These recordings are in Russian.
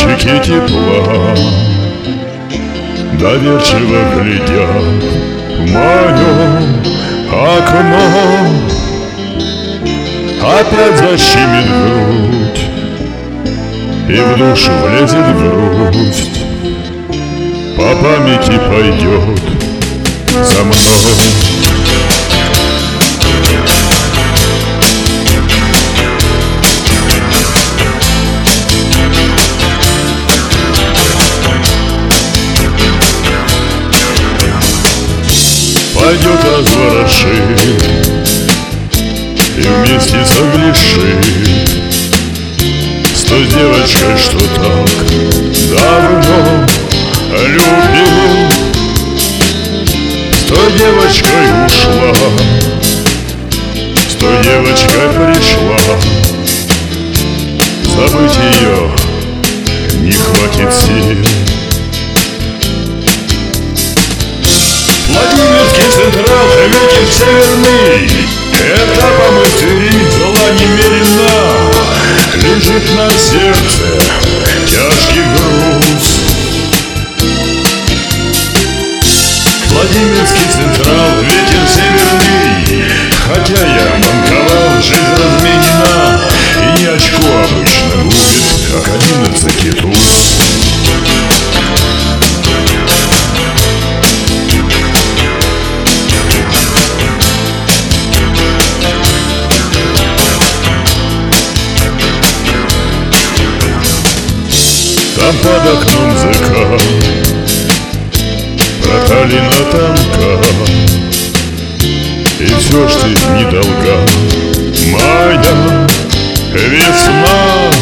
лучики тепла доверчиво глядят в мое окно. Опять защемит грудь, и в душу влезет грусть, по памяти пойдет за мной. Пойдет разворошит и вместе соглишит с той девочкой, что так давно любил. С той девочкой ушла, с той девочкой пришла. Забыть ее не хватит сил. Владимирский Централ, ветер северный, этапом истерит, зла немерена. Лежит на сердце тяжкий груз. Владимирский Централ, ветер северный, хотя я банковал, жизнь разменена, и не очко обычно губит, как 11 туз. Там под окном закат, проталина тонка, и все ж ты недолга, моя весна.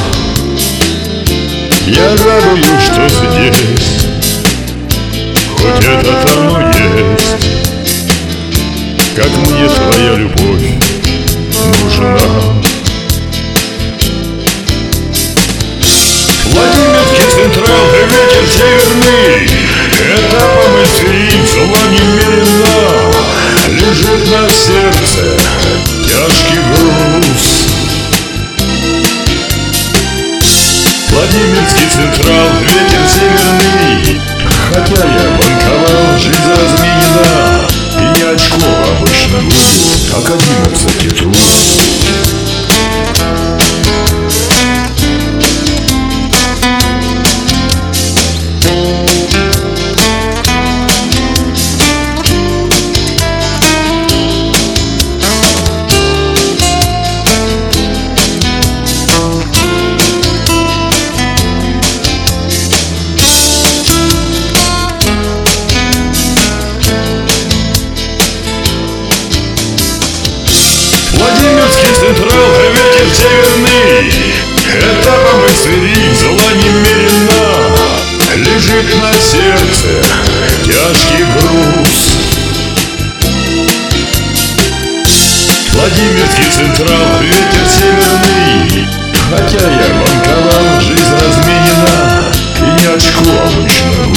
Я радуюсь, что здесь хоть это оно есть, как мне твоя любовь нужна. Владимирский Централ, ветер северный, этапом истерит, зла немерена. Лежит на сердце тяжкий груз. Владимирский Централ, ветер северный, хотя я банковал, жизнь разменена, и не очко обычно губит, как 11 туз. Владимирский Централ, ветер северный, этапом истерит, зла немерена. Лежит на сердце тяжкий груз. Владимирский Централ, ветер северный, хотя я банковал, жизнь разменена, и не очко обычно